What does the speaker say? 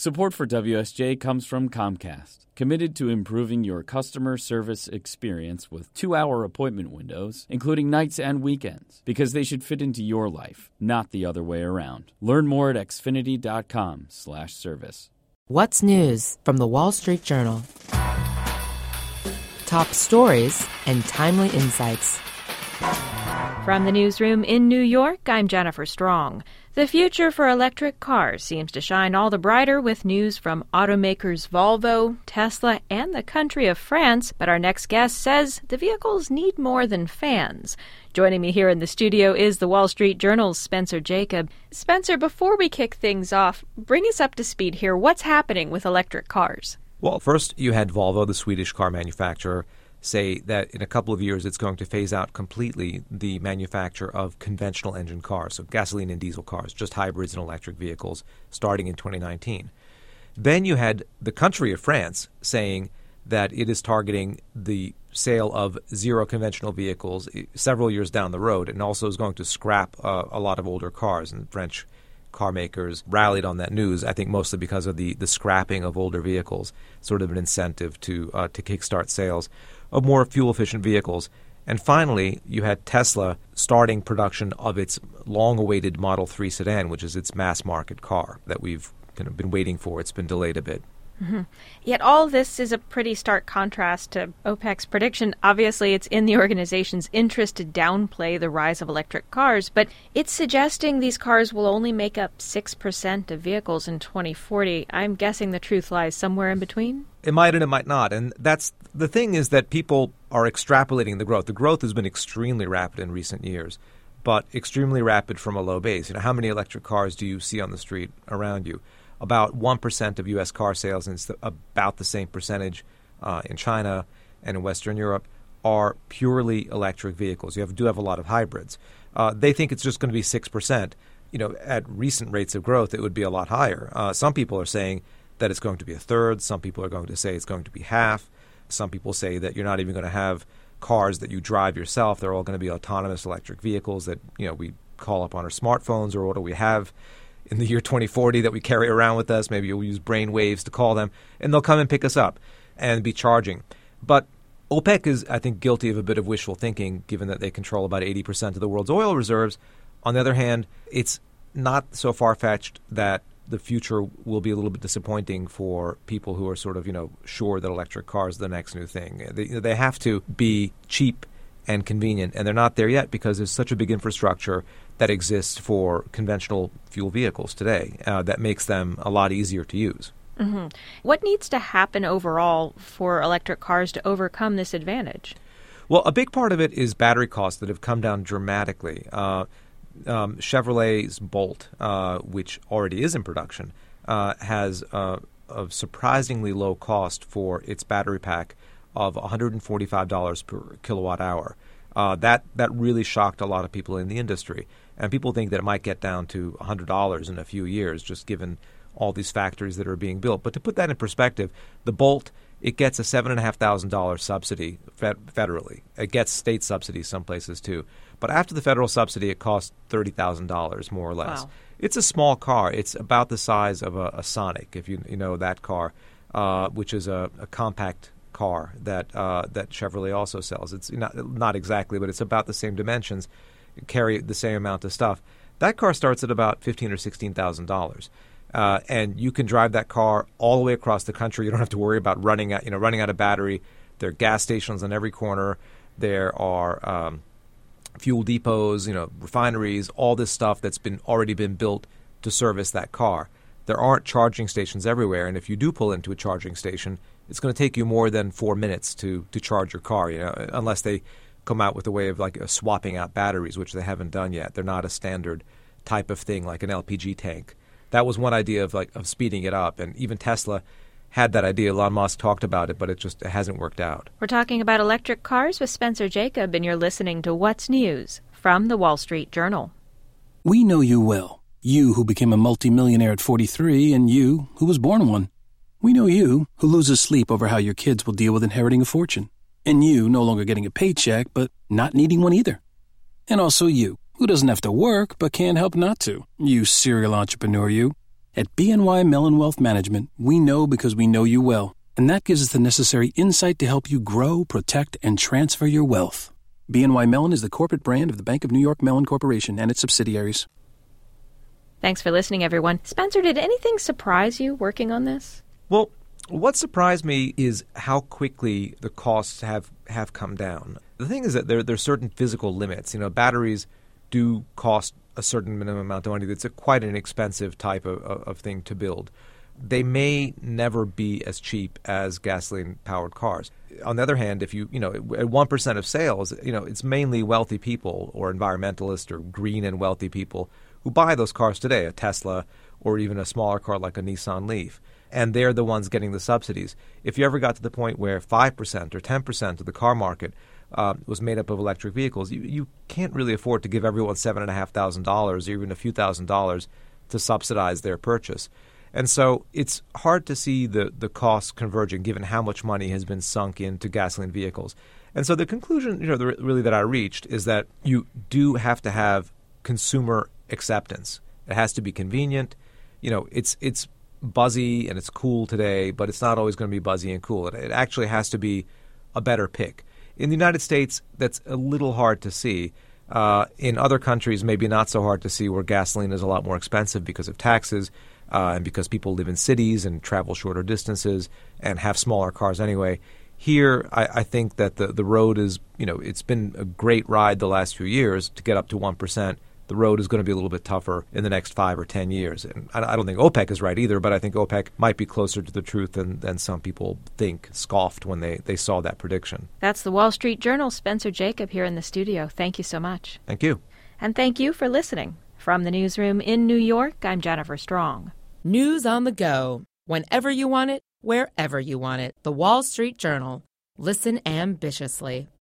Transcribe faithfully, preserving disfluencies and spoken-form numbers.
Support for W S J comes from Comcast, committed to improving your customer service experience with two-hour appointment windows, including nights and weekends, because they should fit into your life, not the other way around. Learn more at xfinity.com slash service. What's news from the Wall Street Journal? Top stories and timely insights. From the newsroom in New York, I'm Jennifer Strong. The future for electric cars seems to shine all the brighter with news from automakers Volvo, Tesla, and the country of France. But our next guest says the vehicles need more than fans. Joining me here in the studio is the Wall Street Journal's Spencer Jakab. Spencer, before we kick things off, bring us up to speed here. What's happening with electric cars? Well, first you had Volvo, the Swedish car manufacturer, say that in a couple of years it's going to phase out completely the manufacture of conventional engine cars, so gasoline and diesel cars, just hybrids and electric vehicles, starting in twenty nineteen. Then you had the country of France saying that it is targeting the sale of zero conventional vehicles several years down the road, and also is going to scrap uh, a lot of older cars. And French car makers rallied on that news, I think mostly because of the, the scrapping of older vehicles, sort of an incentive to uh, to kickstart sales of more fuel-efficient vehicles. And finally, you had Tesla starting production of its long-awaited Model three sedan, which is its mass-market car that we've kind of been waiting for. It's been delayed a bit. Mm-hmm. Yet all this is a pretty stark contrast to OPEC's prediction. Obviously, it's in the organization's interest to downplay the rise of electric cars, but it's suggesting these cars will only make up six percent of vehicles in twenty forty. I'm guessing the truth lies somewhere in between? It might and it might not. And that's the thing, is that people are extrapolating the growth. The growth has been extremely rapid in recent years, but extremely rapid from a low base. You know, how many electric cars do you see on the street around you? About one percent of U S car sales, and it's about the same percentage uh, in China and in Western Europe, are purely electric vehicles. You have, do have a lot of hybrids. Uh, they think it's just going to be six percent. You know, at recent rates of growth, it would be a lot higher. Uh, some people are saying that it's going to be a third. Some people are going to say it's going to be half. Some people say that you're not even going to have cars that you drive yourself. They're all going to be autonomous electric vehicles that, you know, we call up on our smartphones, or what do we have in the year twenty forty that we carry around with us. Maybe we'll use brain waves to call them, and they'll come and pick us up and be charging. But OPEC is, I think, guilty of a bit of wishful thinking, given that they control about eighty percent of the world's oil reserves. On the other hand, it's not so far-fetched that the future will be a little bit disappointing for people who are sort of, you know, sure that electric cars are the next new thing. They, they have to be cheap and convenient, and they're not there yet because there's such a big infrastructure that exists for conventional fuel vehicles today uh, that makes them a lot easier to use. Mm-hmm. What needs to happen overall for electric cars to overcome this advantage? Well, a big part of it is battery costs that have come down dramatically. Uh, um, Chevrolet's Bolt, uh, which already is in production, uh, has uh, a surprisingly low cost for its battery pack of one hundred forty-five dollars per kilowatt hour. Uh, that that really shocked a lot of people in the industry. And people think that it might get down to one hundred dollars in a few years, just given all these factories that are being built. But to put that in perspective, the Bolt, it gets a seven thousand five hundred dollars subsidy fed- federally. It gets state subsidies some places too. But after the federal subsidy, it costs thirty thousand dollars more or less. Wow. It's a small car. It's about the size of a, a Sonic, if you, you know that car, uh, which is a, a compact car that uh, that Chevrolet also sells. It's not not exactly, but it's about the same dimensions, carry the same amount of stuff. That car starts at about fifteen or sixteen thousand dollars, uh, and you can drive that car all the way across the country. You don't have to worry about running out, you know, running out of battery. There are gas stations on every corner. There are um, fuel depots, you know, refineries, all this stuff that's been already been built to service that car. There aren't charging stations everywhere, and if you do pull into a charging station, it's going to take you more than four minutes to, to charge your car, you know, unless they come out with a way of like uh, swapping out batteries, which they haven't done yet. They're not a standard type of thing like an L P G tank. That was one idea of like of speeding it up, and even Tesla had that idea. Elon Musk talked about it, but it just it hasn't worked out. We're talking about electric cars with Spencer Jakab, and you're listening to What's News from the Wall Street Journal. We know you well. You who became a multimillionaire at forty-three, and you who was born one. We know you, who loses sleep over how your kids will deal with inheriting a fortune. And you, no longer getting a paycheck, but not needing one either. And also you, who doesn't have to work, but can't help not to. You serial entrepreneur, you. At B N Y Mellon Wealth Management, we know because we know you well, and that gives us the necessary insight to help you grow, protect, and transfer your wealth. B N Y Mellon is the corporate brand of the Bank of New York Mellon Corporation and its subsidiaries. Thanks for listening, everyone. Spencer, did anything surprise you working on this? Well, what surprised me is how quickly the costs have, have come down. The thing is that there, there are certain physical limits. You know, batteries do cost a certain minimum amount of money. That's a quite an expensive type of, of thing to build. They may never be as cheap as gasoline-powered cars. On the other hand, if you, you know, at one percent of sales, you know, it's mainly wealthy people or environmentalists or green and wealthy people who buy those cars today, a Tesla or even a smaller car like a Nissan Leaf. And they're the ones getting the subsidies. If you ever got to the point where five percent or ten percent of the car market uh, was made up of electric vehicles, you, you can't really afford to give everyone seven thousand five hundred dollars or even a few thousand dollars to subsidize their purchase. And so it's hard to see the, the costs converging given how much money has been sunk into gasoline vehicles. And so the conclusion, you know, the, really that I reached is that you do have to have consumer acceptance. It has to be convenient. You know, it's it's buzzy and it's cool today, but it's not always going to be buzzy and cool. It, it actually has to be a better pick. In the United States, that's a little hard to see. Uh, in other countries, maybe not so hard to see, where gasoline is a lot more expensive because of taxes uh, and because people live in cities and travel shorter distances and have smaller cars anyway. Here, I, I think that the, the road is, you know, it's been a great ride the last few years to get up to one percent. The road is going to be a little bit tougher in the next five or ten years. And I don't think OPEC is right either, but I think OPEC might be closer to the truth than, than some people think, scoffed when they, they saw that prediction. That's the Wall Street Journal's Spencer Jakab here in the studio. Thank you so much. Thank you. And thank you for listening. From the newsroom in New York, I'm Jennifer Strong. News on the go. Whenever you want it, wherever you want it. The Wall Street Journal. Listen ambitiously.